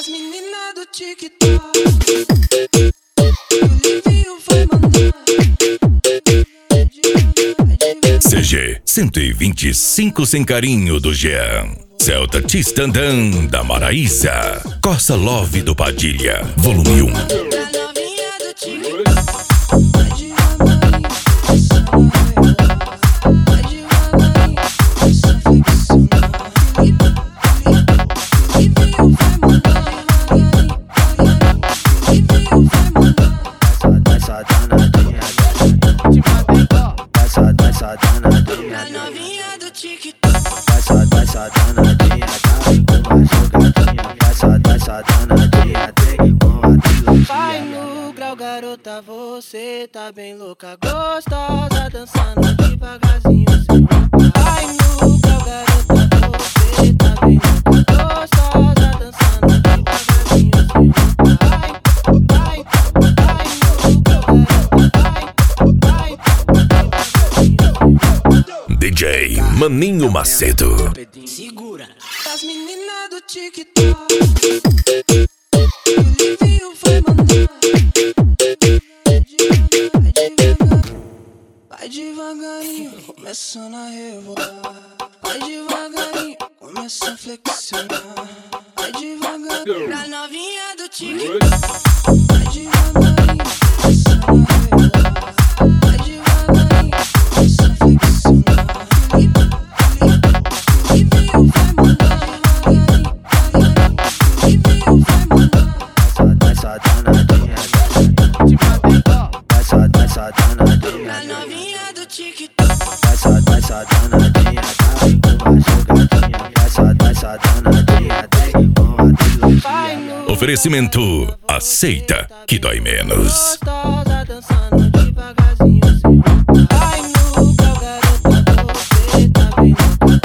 meninas do TikTok, o Livinho vai mandar. CG 125 sem carinho do Jean. Celta Tistandã da Maraísa. Corsa Love do Padilha, volume 1. Vai no grau, garota, você tá bem louca, gostosa, dançando devagarzinho sem roupa. Vai no grau, garota, você tá bem louca, gostosa, dançando devagarzinho sem roupa. Vai, vai no grau, garota, vai, DJ Maninho Macedo. segura. As meninas do TikTok, o Livinho vai mandar. Vai devagarinho, começando a rebolar. Vai devagarinho, começa a flexionar. Vai devagarinho, pra novinha do TikTok. Vai devagarinho, começando a rebolar. Vai devagarinho, começa a flexionar. Livinho vai mandar devagarinho. Livinho vai mandar. Pra novinha do TikTok. Vai no Oferecimento Aceita, que dói menos. gostosa, dançando devagarzinho sem roupa. Vai no grau, garota, você tá bem louca,